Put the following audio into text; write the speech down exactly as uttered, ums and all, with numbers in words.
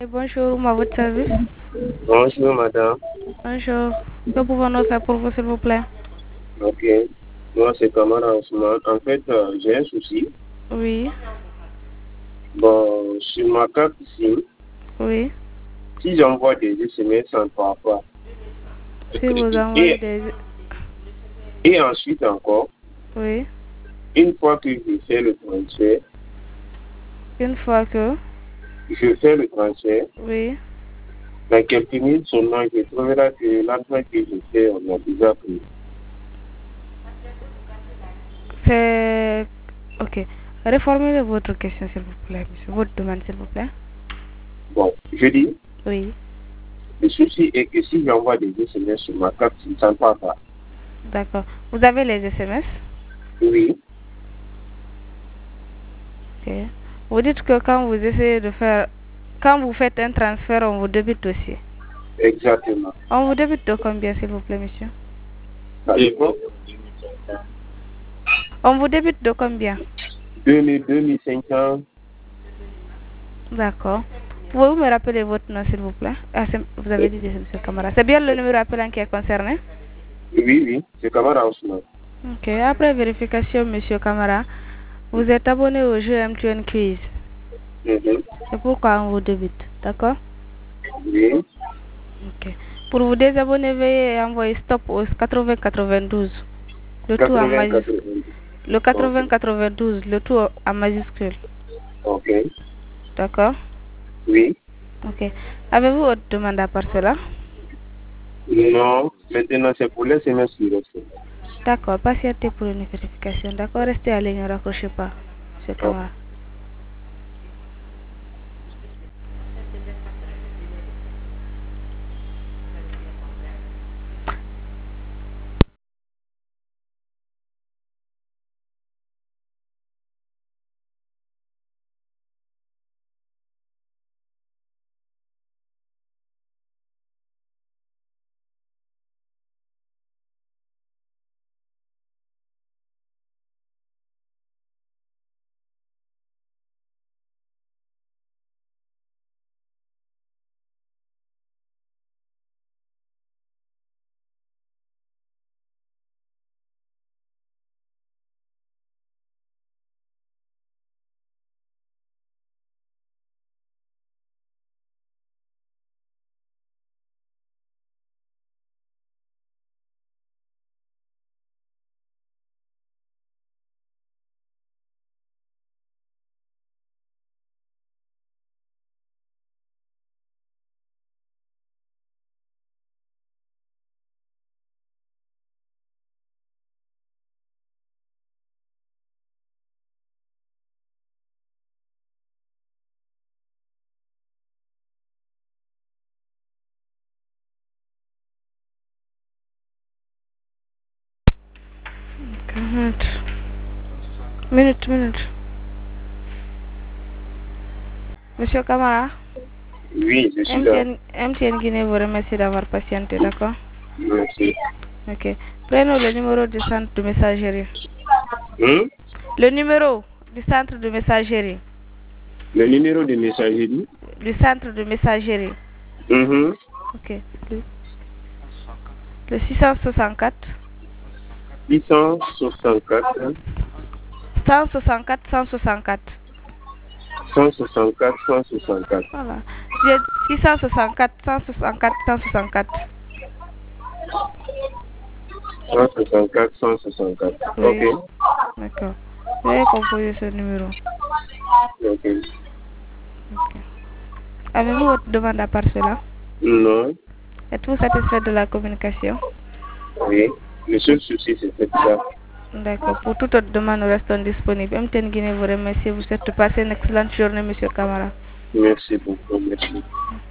Bonjour, à votre service. Bonjour, madame. Bonjour. Que pouvons-nous faire pour vous, s'il vous plaît? Ok. Moi, c'est Kamara Ousmane. En fait, euh, j'ai un souci. Oui. Bon, sur ma carte ici, Oui. si j'envoie des S M S, ça ne part pas. Si vous envoyez Et, des... et ensuite encore, Oui. une fois que je fais le transfert, Une fois que... je fais le transfert, Oui. dans quelques minutes seulement, je trouverai que l'argent que je fais, on a déjà pris. C'est... Ok. Reformulez votre question, s'il vous plaît, monsieur. Votre demande, s'il vous plaît. Bon, je dis, Oui. le souci est que si j'envoie des S M S sur ma carte, ça ne part pas. D'accord. Vous avez les S M S? Oui, Ok. Vous dites que quand vous essayez de faire... Quand vous faites un transfert, on vous débite aussi. exactement. On vous débite de combien, s'il vous plaît, monsieur? Ça dépend. On vous débite de combien? deux mille, deux mille cinq cents. D'accord. Pouvez-vous me rappeler votre nom, s'il vous plaît? Ah, vous avez dit que c'est monsieur Camara. C'est bien le numéro appelant qui est concerné? Oui, oui, c'est Kamara Ousmane. Ok. Après vérification, monsieur Camara, vous êtes abonné au jeu M T N Quiz. Mhm. C'est pourquoi on vous débite. D'accord? Oui, Ok. Pour vous désabonner, veuillez envoyer stop au quatre-vingts quatre-vingt-douze. Le tout en quatre-vingts, majuscule. quatre-vingt. Le Ok, quatre-vingts quatre-vingt-douze, le tout en majuscule. ok. D'accord? Oui. Ok. Avez-vous autre demande à part cela? Non, maintenant c'est pour les S M S qui restent. D'accord. Patientez pour une vérification. D'accord? Restez à ligne, ne raccrochez pas, monsieur Ok. Camara. Minute. Minute, minute. Monsieur Camara, Oui, je suis là. M T N, M T N Guinée vous remercie d'avoir patienté, d'accord? Merci. Ok. Prenons le numéro du centre de messagerie. Hmm? Le numéro du centre de messagerie. Le numéro de messagerie. Du centre de messagerie. Mhm. Ok. Le, le six cent soixante-quatre. six cent soixante-quatre. cent soixante-quatre, cent soixante-quatre. cent soixante-quatre, cent soixante-quatre. Voilà. J'ai six cent soixante-quatre, cent soixante-quatre, cent soixante-quatre. cent soixante-quatre, cent soixante-quatre. Oui. Ok. D'accord. Veuillez composer ce numéro. Ok. Ok. Avez-vous autre demande à part cela? Non. Êtes-vous satisfait de la communication? Oui. Le seul souci, c'est ça. D'accord. Pour toute autre demande, nous restons disponibles. M T N Guinée vous remercie. Vous souhaite de passer une excellente journée, monsieur Camara. Merci beaucoup. Merci.